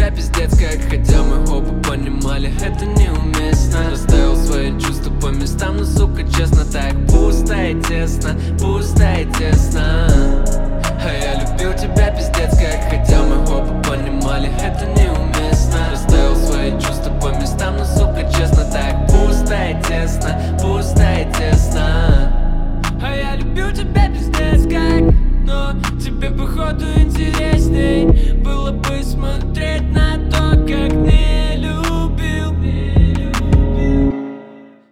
тебя пиздец как, хотя мы оба понимали, это неуместно. Расставил свои чувства по местам, но, сука, честно, так пусто и тесно, пусто и тесно. А я любил тебя